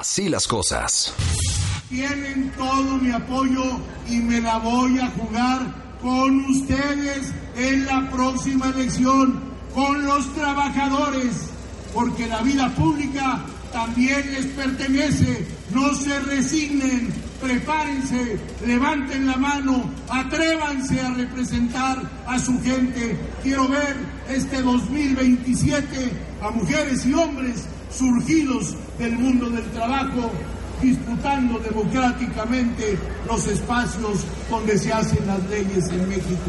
Así las cosas. Tienen todo mi apoyo y me la voy a jugar con ustedes en la próxima elección, con los trabajadores, porque la vida pública también les pertenece. No se resignen, prepárense, levanten la mano, atrévanse a representar a su gente. Quiero ver este 2027 a mujeres y hombres surgidos del mundo del trabajo, disputando democráticamente los espacios donde se hacen las leyes en México.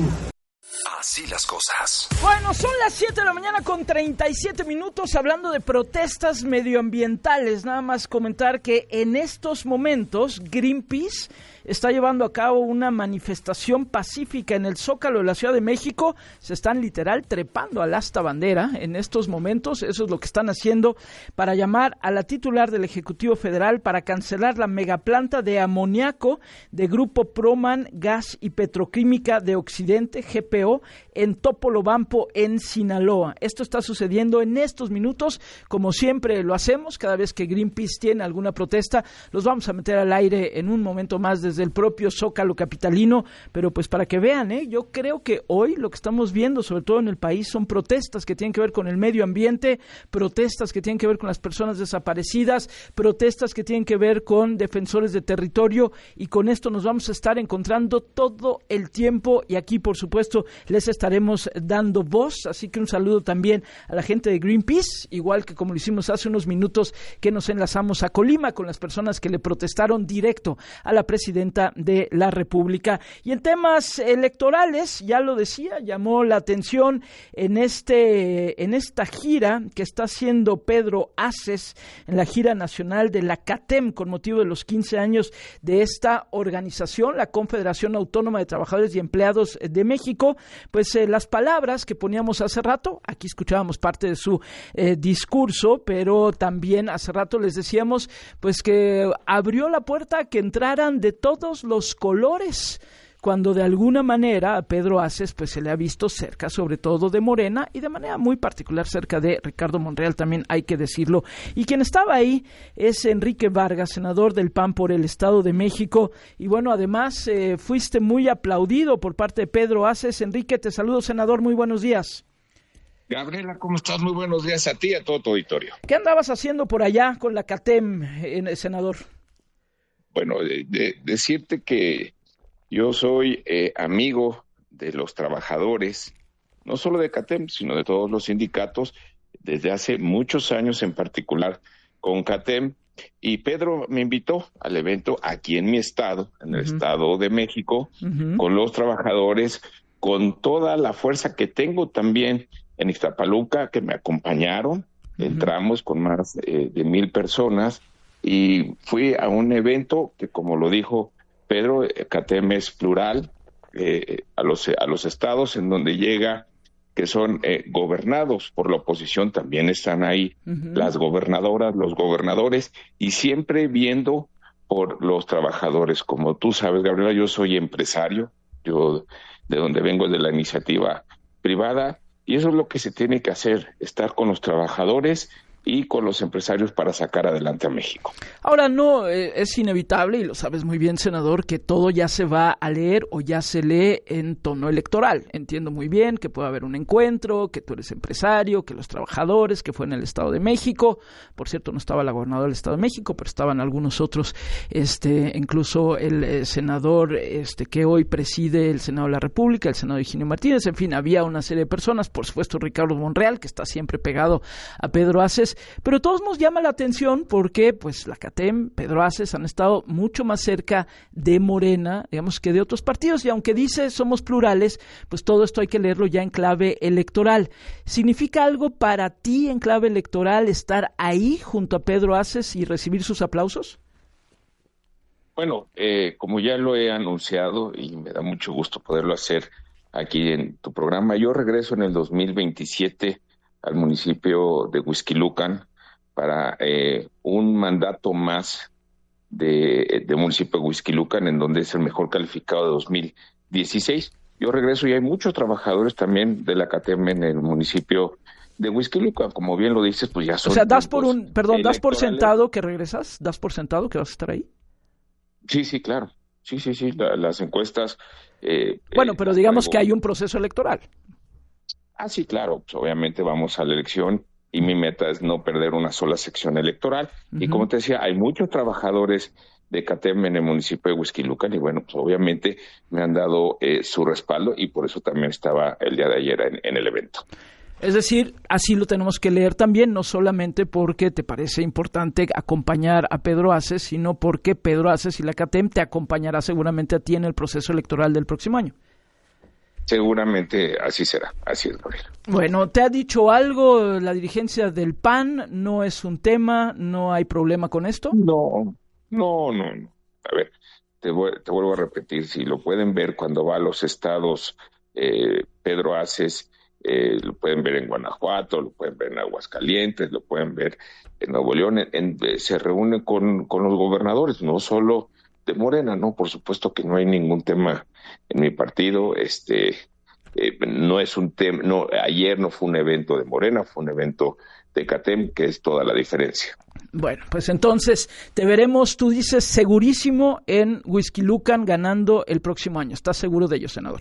Así las cosas. Bueno, son las 7 de la mañana con 37 minutos hablando de protestas medioambientales. Nada más comentar que en estos momentos Greenpeace está llevando a cabo una manifestación pacífica en el Zócalo de la Ciudad de México. Se están literal trepando al asta bandera en estos momentos. Eso es lo que están haciendo para llamar a la titular del Ejecutivo Federal para cancelar la megaplanta de amoníaco de Grupo Proman Gas y Petroquímica de Occidente, GPO, en Topolobampo, en Sinaloa. Esto está sucediendo en estos minutos, como siempre lo hacemos. Cada vez que Greenpeace tiene alguna protesta, los vamos a meter al aire en un momento más desde el propio Zócalo capitalino, pero pues para que vean, yo creo que hoy lo que estamos viendo, sobre todo en el país, son protestas que tienen que ver con el medio ambiente, protestas que tienen que ver con las personas desaparecidas, protestas que tienen que ver con defensores de territorio, y con esto nos vamos a estar encontrando todo el tiempo, y aquí por supuesto les estaremos dando voz, así que un saludo también a la gente de Greenpeace, igual que como lo hicimos hace unos minutos que nos enlazamos a Colima con las personas que le protestaron directo a la presidenta de la República. Y en temas electorales, ya lo decía, llamó la atención en esta gira que está haciendo Pedro Aces, en la gira nacional de la CATEM, con motivo de los 15 años de esta organización, la Confederación Autónoma de Trabajadores y Empleados de México. Pues las palabras que poníamos hace rato, aquí escuchábamos parte de su discurso, pero también hace rato les decíamos pues que abrió la puerta a que entraran de todos los colores, cuando de alguna manera a Pedro Aces pues se le ha visto cerca, sobre todo de Morena, y de manera muy particular cerca de Ricardo Monreal, también hay que decirlo. Y quien estaba ahí es Enrique Vargas, senador del PAN por el Estado de México, y bueno, además fuiste muy aplaudido por parte de Pedro Aces. Enrique, te saludo, senador, muy buenos días. Gabriela, ¿cómo estás? Muy buenos días a ti y a todo tu auditorio. ¿Qué andabas haciendo por allá con la CATEM, senador? Bueno, decirte que yo soy amigo de los trabajadores, no solo de CATEM, sino de todos los sindicatos, desde hace muchos años, en particular con CATEM, y Pedro me invitó al evento aquí en mi estado, en el Estado de México, con los trabajadores, con toda la fuerza que tengo también en Ixtapaluca, que me acompañaron. Entramos con más de 1,000 personas, y fui a un evento que, como lo dijo Pedro, CATEM es plural, a los estados en donde llega, que son gobernados por la oposición, también están ahí las gobernadoras, los gobernadores, y siempre viendo por los trabajadores. Como tú sabes, Gabriela, yo soy empresario, yo de donde vengo, de la iniciativa privada, y eso es lo que se tiene que hacer, estar con los trabajadores y con los empresarios para sacar adelante a México. Ahora, no, es inevitable, y lo sabes muy bien, senador, que todo ya se va a leer o ya se lee en tono electoral. Entiendo muy bien que puede haber un encuentro, que tú eres empresario, que los trabajadores, que fue en el Estado de México. Por cierto, no estaba la gobernadora del Estado de México, pero estaban algunos otros, incluso el senador que hoy preside el Senado de la República, el senador Higinio Martínez. En fin, había una serie de personas, por supuesto Ricardo Monreal, que está siempre pegado a Pedro Aces. Pero todos nos llama la atención porque pues la CATEM, Pedro Aces, han estado mucho más cerca de Morena, digamos, que de otros partidos, y aunque dice somos plurales, pues todo esto hay que leerlo ya en clave electoral. ¿Significa algo para ti en clave electoral estar ahí junto a Pedro Aces y recibir sus aplausos? Bueno, como ya lo he anunciado, y me da mucho gusto poderlo hacer aquí en tu programa, yo regreso en el 2027 al municipio de Huixquilucan para un mandato más de municipio de Huixquilucan, en donde es el mejor calificado de 2016. Yo regreso y hay muchos trabajadores también de la CATEM en el municipio de Whisky Lucan, como bien lo dices, pues ya son... O sea, das por sentado que regresas, das por sentado que vas a estar ahí. Sí, claro. Sí, las encuestas... bueno, pero digamos que hay un proceso electoral. Sí, claro, pues obviamente vamos a la elección y mi meta es no perder una sola sección electoral. Uh-huh. Y como te decía, hay muchos trabajadores de CATEM en el municipio de Whisky Lucan y bueno, pues obviamente me han dado su respaldo y por eso también estaba el día de ayer en el evento. Es decir, así lo tenemos que leer también, no solamente porque te parece importante acompañar a Pedro Aces, sino porque Pedro Aces y la CATEM te acompañará seguramente a ti en el proceso electoral del próximo año. Seguramente así será, así es, Gabriel. Bueno, ¿te ha dicho algo la dirigencia del PAN? ¿No es un tema? ¿No hay problema con esto? No. A ver, te vuelvo a repetir, si lo pueden ver cuando va a los estados Pedro Aces, lo pueden ver en Guanajuato, lo pueden ver en Aguascalientes, lo pueden ver en Nuevo León, se reúne con los gobernadores, no solo de Morena, ¿no? Por supuesto que no hay ningún tema en mi partido, no es un tema, no, ayer no fue un evento de Morena, fue un evento de CATEM, que es toda la diferencia. Bueno, pues entonces te veremos, tú dices, segurísimo en Whisky Lucan ganando el próximo año. ¿Estás seguro de ello, senador?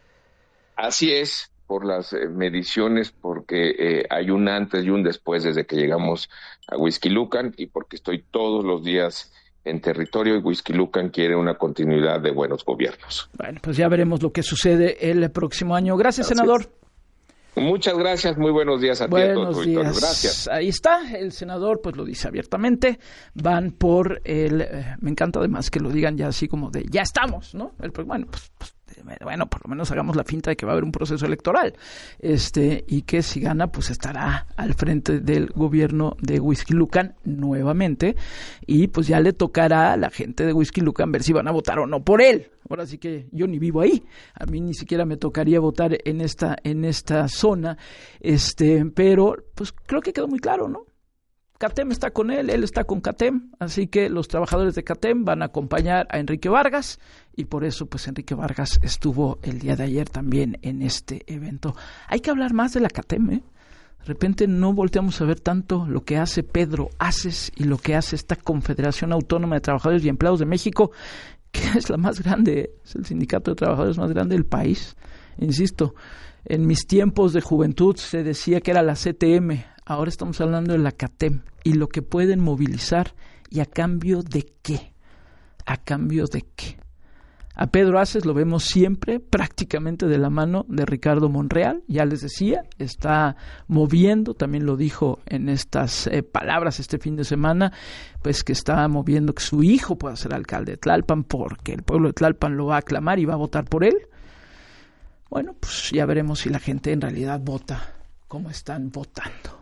Así es, por las mediciones, porque hay un antes y un después desde que llegamos a Whisky Lucan y porque estoy todos los días en territorio y Whisky Lucan quiere una continuidad de buenos gobiernos. Bueno, pues ya veremos lo que sucede el próximo año. Gracias, senador. Muchas gracias, muy buenos días a ti. Buenos días. Gracias. Ahí está, el senador pues lo dice abiertamente, van por me encanta además que lo digan ya así como de, ya estamos, ¿no? Bueno, por lo menos hagamos la finta de que va a haber un proceso electoral, y que si gana, pues estará al frente del gobierno de Whisky Lucan nuevamente, y pues ya le tocará a la gente de Whisky Lucan ver si van a votar o no por él. Ahora sí que yo ni vivo ahí, a mí ni siquiera me tocaría votar en esta zona, pero pues creo que quedó muy claro, ¿no? CATEM está con él está con CATEM, así que los trabajadores de CATEM van a acompañar a Enrique Vargas y por eso pues Enrique Vargas estuvo el día de ayer también en este evento. Hay que hablar más de la CATEM, ¿eh? De repente no volteamos a ver tanto lo que hace Pedro Aces y lo que hace esta Confederación Autónoma de Trabajadores y Empleados de México, que es la más grande, es el sindicato de trabajadores más grande del país. Insisto, en mis tiempos de juventud se decía que era la CTM, ahora estamos hablando de la CATEM y lo que pueden movilizar y a cambio de qué. ¿A cambio de qué? A Pedro Aces lo vemos siempre prácticamente de la mano de Ricardo Monreal, ya les decía, está moviendo, también lo dijo en estas palabras este fin de semana, pues que está moviendo que su hijo pueda ser alcalde de Tlalpan porque el pueblo de Tlalpan lo va a aclamar y va a votar por él. Bueno, pues ya veremos si la gente en realidad vota como están votando.